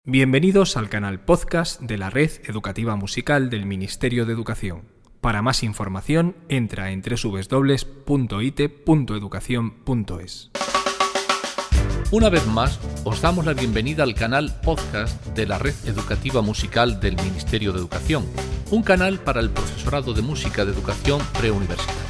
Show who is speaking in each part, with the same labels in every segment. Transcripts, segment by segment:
Speaker 1: Bienvenidos al canal podcast de la Red Educativa Musical del Ministerio de Educación. Para más información, entra en www.ite.educacion.es.
Speaker 2: Una vez más, os damos la bienvenida al canal podcast de la Red Educativa Musical del Ministerio de Educación, un canal para el profesorado de música de educación preuniversitaria.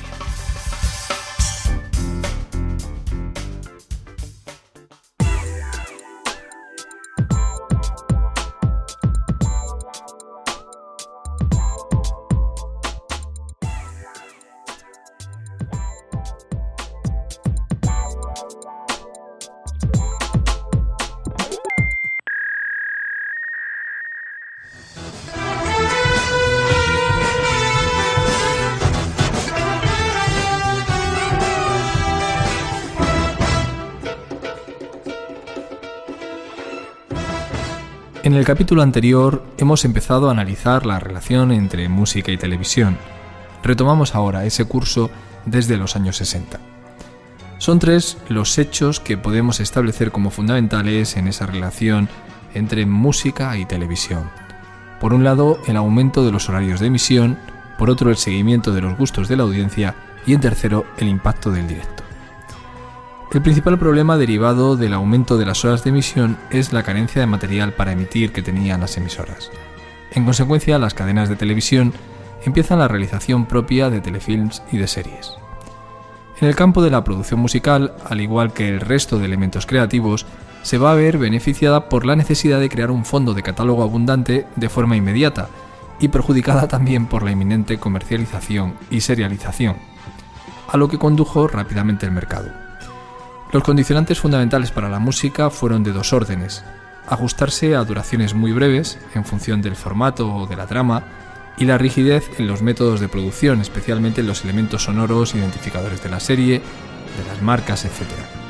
Speaker 1: En el capítulo anterior hemos empezado a analizar la relación entre música y televisión. Retomamos ahora ese curso desde los años 60. Son tres los hechos que podemos establecer como fundamentales en esa relación entre música y televisión. Por un lado, el aumento de los horarios de emisión, por otro, el seguimiento de los gustos de la audiencia y, en tercero, el impacto del directo. El principal problema derivado del aumento de las horas de emisión es la carencia de material para emitir que tenían las emisoras. En consecuencia, las cadenas de televisión empiezan la realización propia de telefilms y de series. En el campo de la producción musical, al igual que el resto de elementos creativos, se va a ver beneficiada por la necesidad de crear un fondo de catálogo abundante de forma inmediata y perjudicada también por la inminente comercialización y serialización, a lo que condujo rápidamente el mercado. Los condicionantes fundamentales para la música fueron de dos órdenes: ajustarse a duraciones muy breves, en función del formato o de la trama, y la rigidez en los métodos de producción, especialmente en los elementos sonoros identificadores de la serie, de las marcas, etc.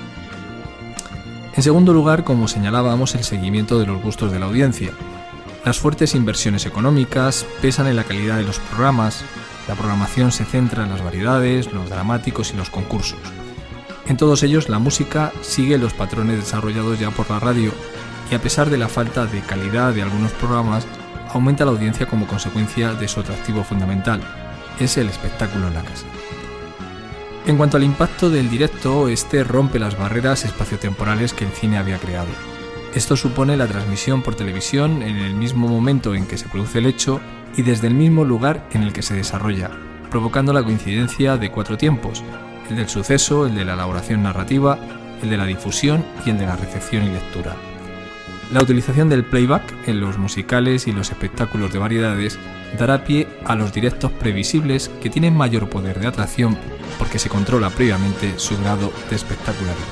Speaker 1: En segundo lugar, como señalábamos, el seguimiento de los gustos de la audiencia. Las fuertes inversiones económicas pesan en la calidad de los programas, la programación se centra en las variedades, los dramáticos y los concursos. En todos ellos, la música sigue los patrones desarrollados ya por la radio y, a pesar de la falta de calidad de algunos programas, aumenta la audiencia como consecuencia de su atractivo fundamental: es el espectáculo en la casa. En cuanto al impacto del directo, este rompe las barreras espaciotemporales que el cine había creado. Esto supone la transmisión por televisión en el mismo momento en que se produce el hecho y desde el mismo lugar en el que se desarrolla, provocando la coincidencia de cuatro tiempos: el del suceso, el de la elaboración narrativa, el de la difusión y el de la recepción y lectura. La utilización del playback en los musicales y los espectáculos de variedades dará pie a los directos previsibles, que tienen mayor poder de atracción porque se controla previamente su grado de espectacularidad.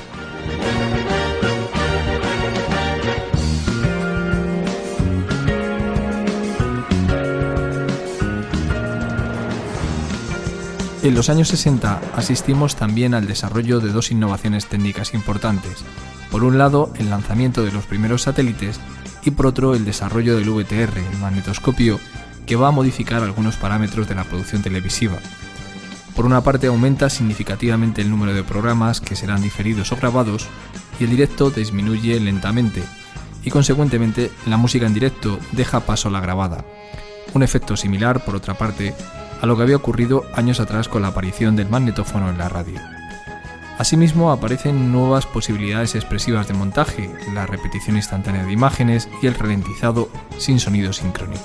Speaker 1: En los años 60 asistimos también al desarrollo de dos innovaciones técnicas importantes. Por un lado, el lanzamiento de los primeros satélites y por otro, el desarrollo del VTR, el magnetoscopio, que va a modificar algunos parámetros de la producción televisiva. Por una parte, aumenta significativamente el número de programas que serán diferidos o grabados y el directo disminuye lentamente y, consecuentemente, la música en directo deja paso a la grabada. Un efecto similar, por otra parte, a lo que había ocurrido años atrás con la aparición del magnetófono en la radio. Asimismo, aparecen nuevas posibilidades expresivas de montaje, la repetición instantánea de imágenes y el ralentizado sin sonido sincrónico.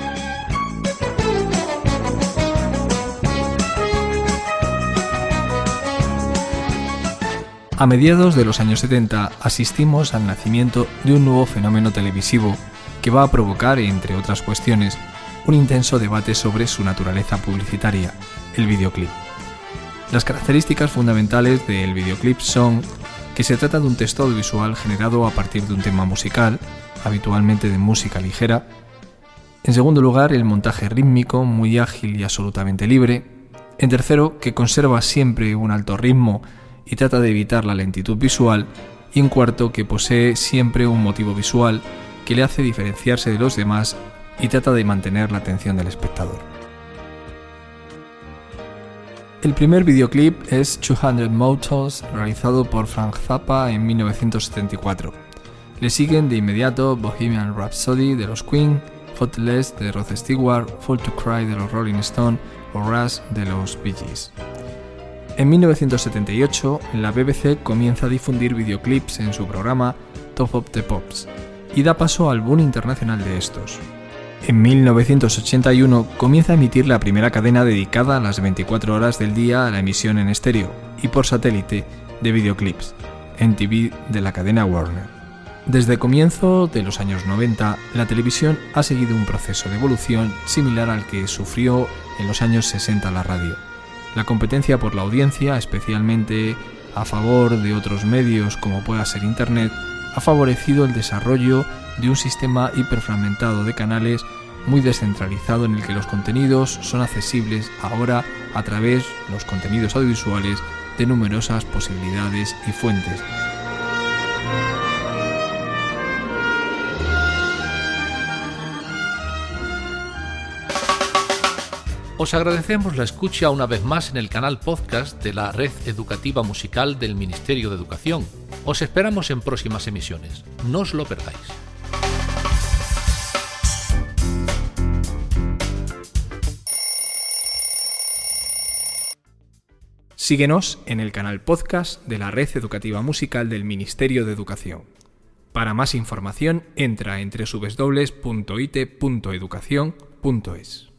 Speaker 1: A mediados de los años 70 asistimos al nacimiento de un nuevo fenómeno televisivo que va a provocar, entre otras cuestiones, un intenso debate sobre su naturaleza publicitaria: el videoclip. Las características fundamentales del videoclip son que se trata de un texto audiovisual generado a partir de un tema musical, habitualmente de música ligera. En segundo lugar, el montaje rítmico, muy ágil y absolutamente libre. En tercero, que conserva siempre un alto ritmo y trata de evitar la lentitud visual. Y en cuarto, que posee siempre un motivo visual que le hace diferenciarse de los demás y trata de mantener la atención del espectador. El primer videoclip es 200 Motels, realizado por Frank Zappa en 1974. Le siguen de inmediato Bohemian Rhapsody de los Queen, Hopeless de Rod Stewart, Fall to Cry de los Rolling Stones o Rush de los Bee Gees. En 1978, la BBC comienza a difundir videoclips en su programa Top of the Pops y da paso al boom internacional de estos. En 1981 comienza a emitir la primera cadena dedicada a las 24 horas del día a la emisión en estéreo y por satélite de videoclips, MTV de la cadena Warner. Desde el comienzo de los años 90, la televisión ha seguido un proceso de evolución similar al que sufrió en los años 60 la radio. La competencia por la audiencia, especialmente a favor de otros medios como pueda ser Internet, ha favorecido el desarrollo de un sistema hiperfragmentado de canales muy descentralizado en el que los contenidos son accesibles ahora a través de los contenidos audiovisuales de numerosas posibilidades y fuentes.
Speaker 2: Os agradecemos la escucha una vez más en el canal podcast de la Red Educativa Musical del Ministerio de Educación. Os esperamos en próximas emisiones. No os lo perdáis.
Speaker 1: Síguenos en el canal podcast de la Red Educativa Musical del Ministerio de Educación. Para más información, entra en www.it.educacion.es.